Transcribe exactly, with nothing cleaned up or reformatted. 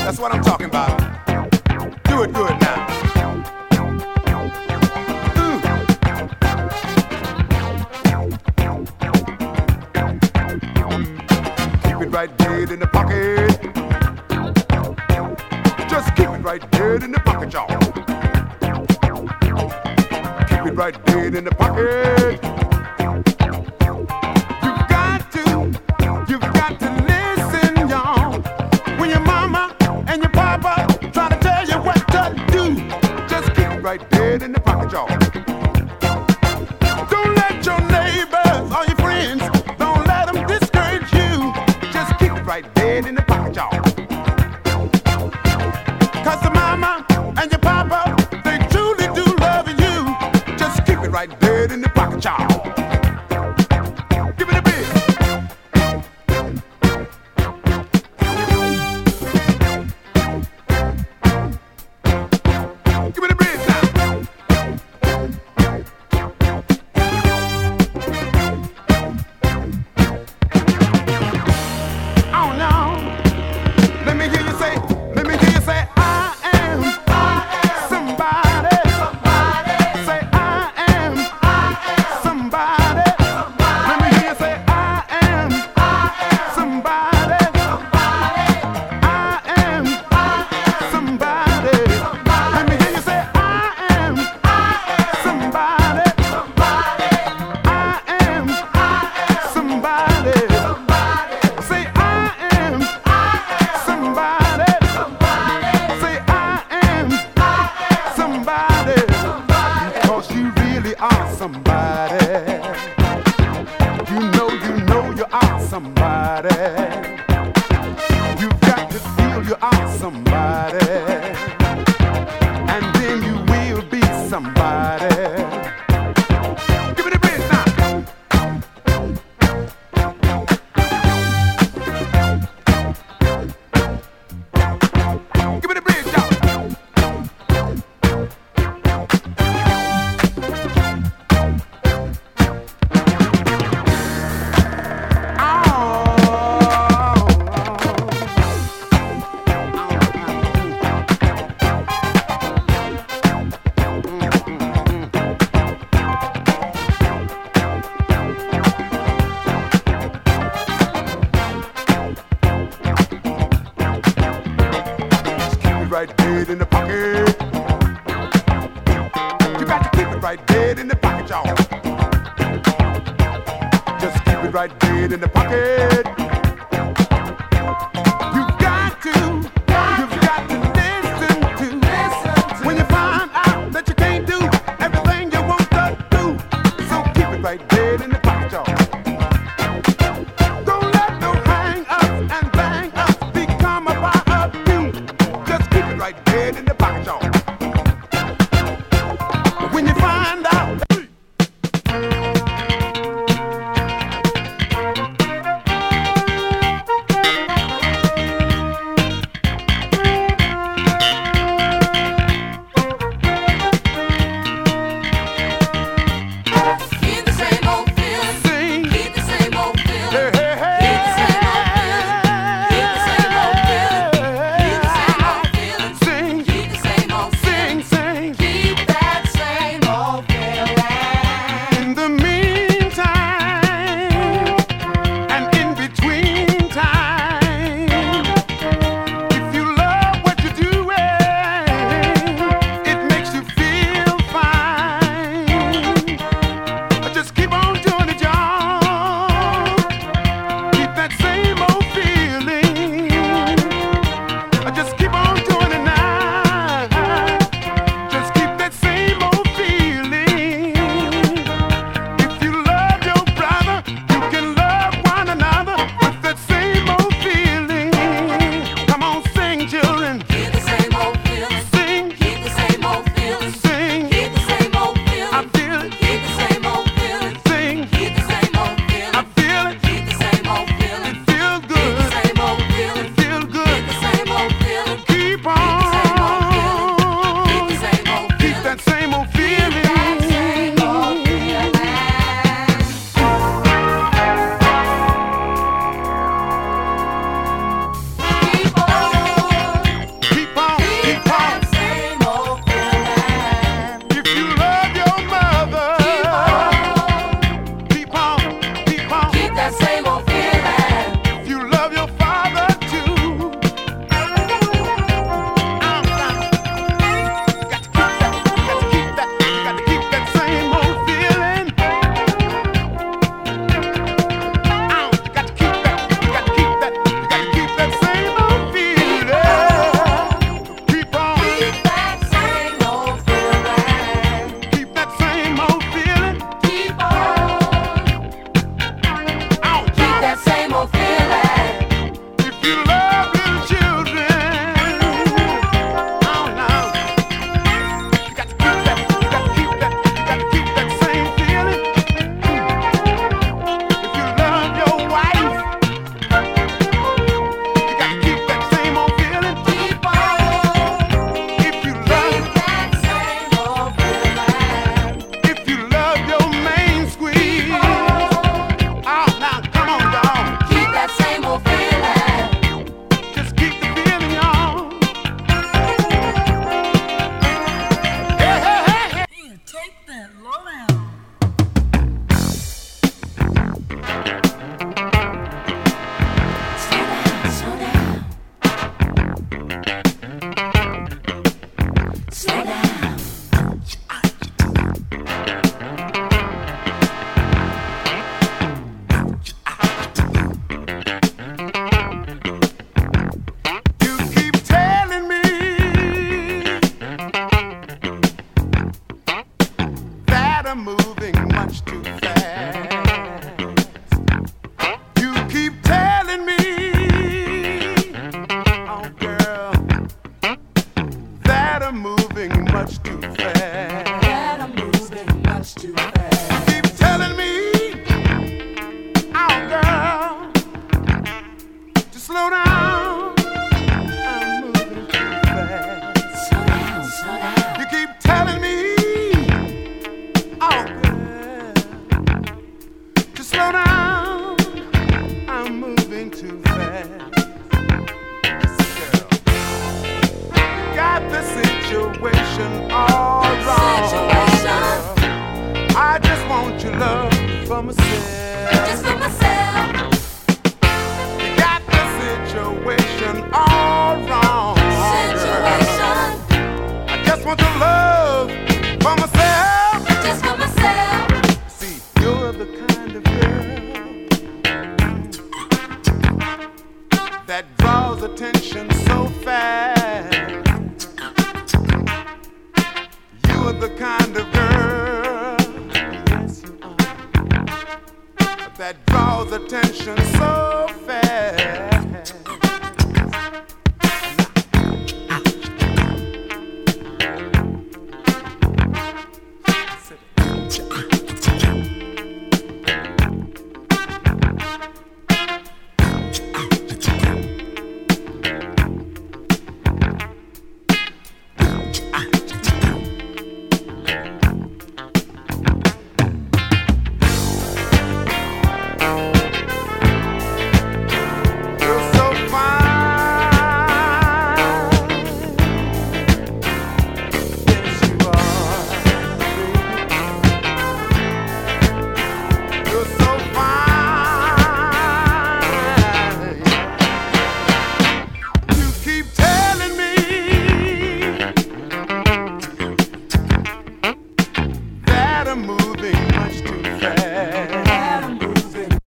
That's what I'm talking about. Do it good now. Ooh. Keep it right dead in the pocket. Just keep it right dead in the pocket, y'all. Keep it right dead in the pocket. You've got to, you've got to listen, y'all. When your mama and your papa try to tell you what to do, just keep it right dead in the pocket, y'all. Don't let your neighbors or your friends, don't let them discourage you. Just keep it right dead in the pocket, y'all. Cause the mama and your papa, they truly do love you. Just keep it right dead in the pocket, y'all. Give it a bit. Give it a bit now. Oh no. Let me hear you say, let me hear you say, I am, I am somebody. Somebody. Say I am, I am somebody. Somebody. Let me hear you say, I am, I am somebody. Somebody. I am, I am somebody. Somebody. Let me hear you say, I am, I am somebody. Somebody. I am, I am somebody. Somebody. Say I am, I am somebody. Somebody. Say I am, I am somebody. Somebody. Because you really are somebody. You know, you know you are somebody. You've got to feel you are somebody. And then you will be somebody. Give it a bit now. Give it a bit, y'all. Just keep it right dead in the pocket. You got to keep it right dead in the pocket, y'all. Just keep it right dead in the pocket. You've got to, you've got to listen to. When you find out that you can't do everything you want to do, so keep it right dead in the pocket, y'all. Don't let no hang-ups and bang-ups become a part of you. Just keep it right dead in the pocket, y'all. When you find out. much too fast. That I'm moving much too fast. Keep telling me, oh girl, to slow down. I'm moving too fast. Slow down, slow down. You keep telling me, oh girl, to slow down. I'm moving too fast. Girl, you got the situation all wrong. Situation. I just want your love for myself. Just for myself. You got the situation all wrong. Situation. I just want your love for myself. Just for myself. See, you're the kind of girl that draws attention so fast.